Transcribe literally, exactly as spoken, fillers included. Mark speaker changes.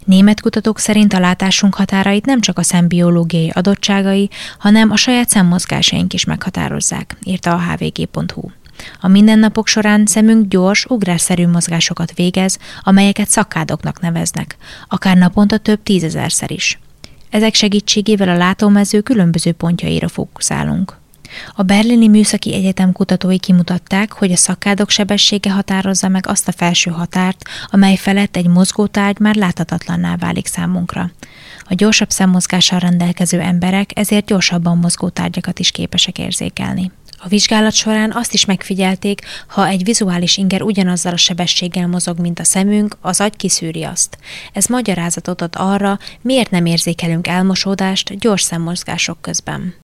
Speaker 1: Német kutatók szerint a látásunk határait nem csak a szembiológiai adottságai, hanem a saját szemmozgásaink is meghatározzák, írta a há vé gé pont hú. A mindennapok során szemünk gyors, ugrásszerű mozgásokat végez, amelyeket szakkádoknak neveznek, akár naponta több tízezerszer is. Ezek segítségével a látómező különböző pontjaira fókuszálunk. A Berlini Műszaki Egyetem kutatói kimutatták, hogy a szakkádok sebessége határozza meg azt a felső határt, amely felett egy mozgótárgy már láthatatlanná válik számunkra. A gyorsabb szemmozgással rendelkező emberek ezért gyorsabban mozgó tárgyakat is képesek érzékelni. A vizsgálat során azt is megfigyelték, ha egy vizuális inger ugyanazzal a sebességgel mozog, mint a szemünk, az agy kiszűri azt. Ez magyarázatot ad arra, miért nem érzékelünk elmosódást gyors szemmozgások közben.